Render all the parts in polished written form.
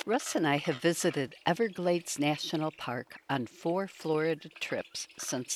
Russ and I have visited Everglades National Park on 4 Florida trips since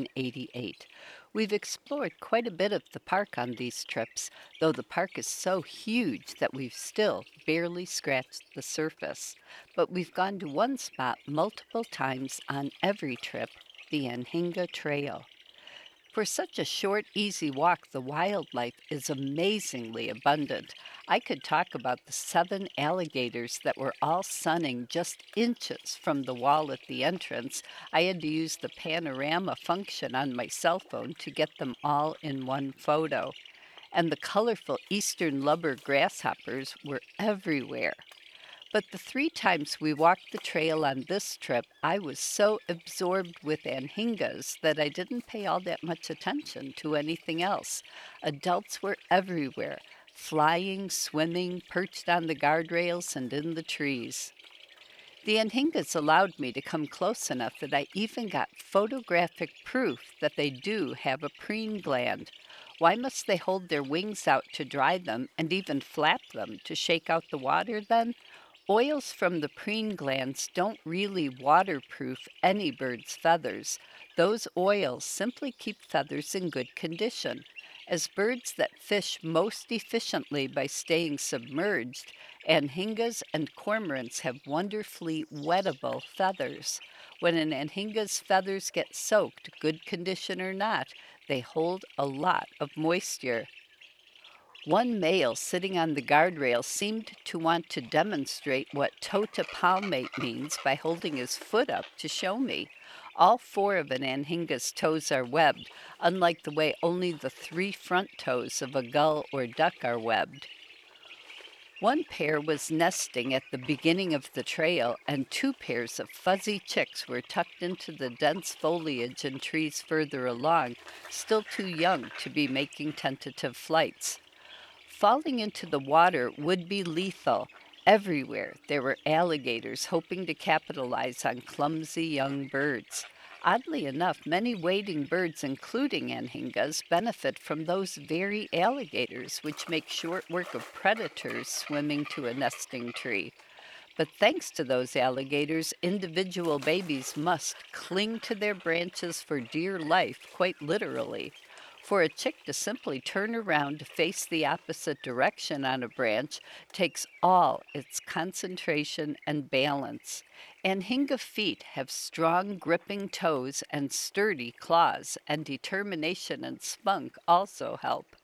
1988. We've explored quite a bit of the park on these trips, though the park is so huge that we've still barely scratched the surface. But we've gone to one spot multiple times on every trip, the Anhinga Trail. For such a short, easy walk, the wildlife is amazingly abundant. I could talk about the 7 alligators that were all sunning just inches from the wall at the entrance. I had to use the panorama function on my cell phone to get them all in one photo. And the colorful eastern lubber grasshoppers were everywhere. But the 3 times we walked the trail on this trip, I was so absorbed with anhingas that I didn't pay all that much attention to anything else. Adults were everywhere, flying, swimming, perched on the guardrails and in the trees. The anhingas allowed me to come close enough that I even got photographic proof that they do have a preen gland. Why must they hold their wings out to dry them and even flap them to shake out the water then? Oils from the preen glands don't really waterproof any bird's feathers. Those oils simply keep feathers in good condition. As birds that fish most efficiently by staying submerged, anhingas and cormorants have wonderfully wettable feathers. When an anhinga's feathers get soaked, good condition or not, they hold a lot of moisture. One male sitting on the guardrail seemed to want to demonstrate what tota palmate means by holding his foot up to show me. All 4 of an anhinga's toes are webbed, unlike the way only the 3 front toes of a gull or duck are webbed. One pair was nesting at the beginning of the trail, and 2 pairs of fuzzy chicks were tucked into the dense foliage and trees further along, still too young to be making tentative flights. Falling into the water would be lethal. Everywhere there were alligators hoping to capitalize on clumsy young birds. Oddly enough, many wading birds, including anhingas, benefit from those very alligators, which make short work of predators swimming to a nesting tree. But thanks to those alligators, individual babies must cling to their branches for dear life, quite literally. For a chick to simply turn around to face the opposite direction on a branch takes all its concentration and balance. Anhinga feet have strong, gripping toes and sturdy claws, and determination and spunk also help.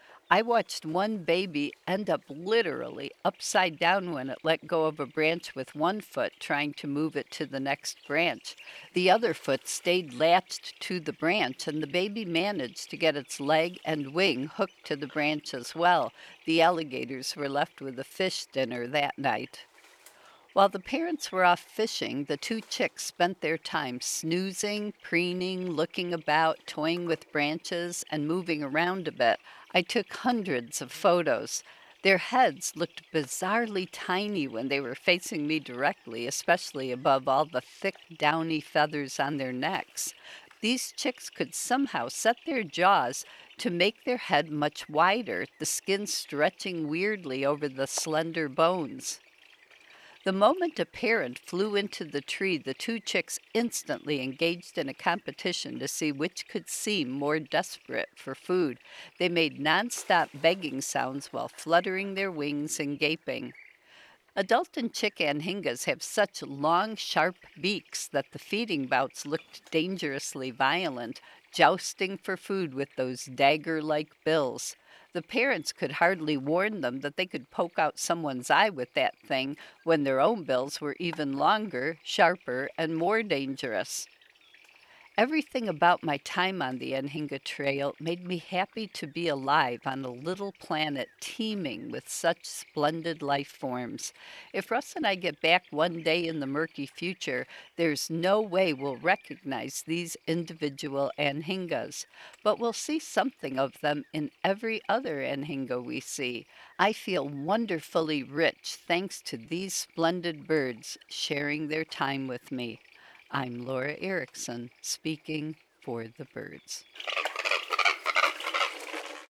I watched one baby end up literally upside down when it let go of a branch with one foot trying to move it to the next branch. The other foot stayed latched to the branch, and the baby managed to get its leg and wing hooked to the branch as well. The alligators were left with a fish dinner that night. While the parents were off fishing, the 2 chicks spent their time snoozing, preening, looking about, toying with branches, and moving around a bit. I took hundreds of photos. Their heads looked bizarrely tiny when they were facing me directly, especially above all the thick, downy feathers on their necks. These chicks could somehow set their jaws to make their head much wider, the skin stretching weirdly over the slender bones. The moment a parent flew into the tree, the 2 chicks instantly engaged in a competition to see which could seem more desperate for food. They made nonstop begging sounds while fluttering their wings and gaping. Adult and chick anhingas have such long, sharp beaks that the feeding bouts looked dangerously violent, jousting for food with those dagger like bills. The parents could hardly warn them that they could poke out someone's eye with that thing when their own bills were even longer, sharper, and more dangerous. Everything about my time on the Anhinga Trail made me happy to be alive on a little planet teeming with such splendid life forms. If Russ and I get back one day in the murky future, there's no way we'll recognize these individual Anhingas, but we'll see something of them in every other Anhinga we see. I feel wonderfully rich thanks to these splendid birds sharing their time with me. I'm Laura Erickson, speaking for the birds.